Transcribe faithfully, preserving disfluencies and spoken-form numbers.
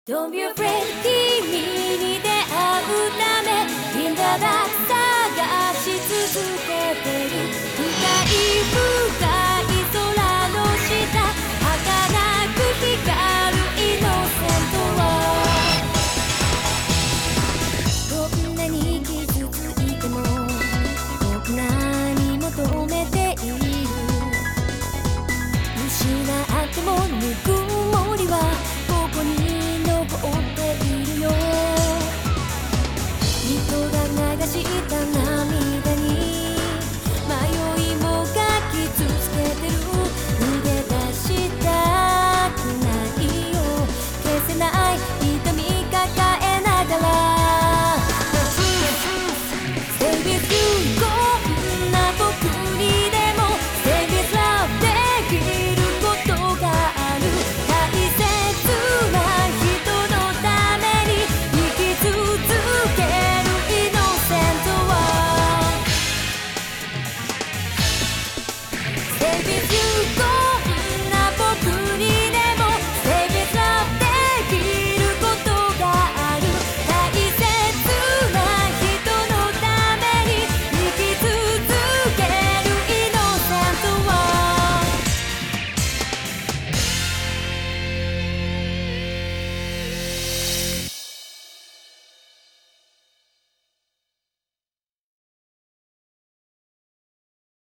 Don't be afraid 君に出会うためみんなだ探し続けてる深い深い空の下儚く光るイノセントはこんなに傷ついても僕何求めている失ってもぬくもりはここに残っているよ人が流した涙に迷いもがき続けてる逃げ出したくないよ消せない痛み抱えながら Stay with you こんな僕にでも Stay with love できることがある大切な人のために生き続けるイノセントは Stay with